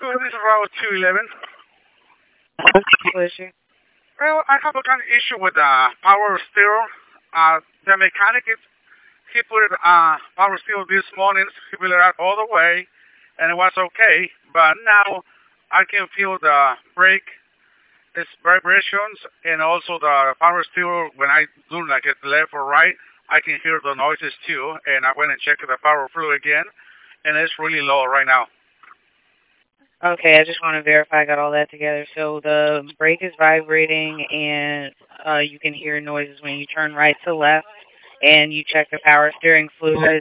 This is Route 211. What's your Well, I have a kind of issue with the power steer. The mechanic, he put it, power steer this morning. He put it out all the way, and it was okay. But now I can feel the brake, its vibrations, and also the power steer when I do like it left or right. I can hear the noises too, and I went and checked the power fluid again, and it's really low right now. Okay, I just want to verify I got all that together. So the brake is vibrating and you can hear noises when you turn right to left and you check the power steering fluid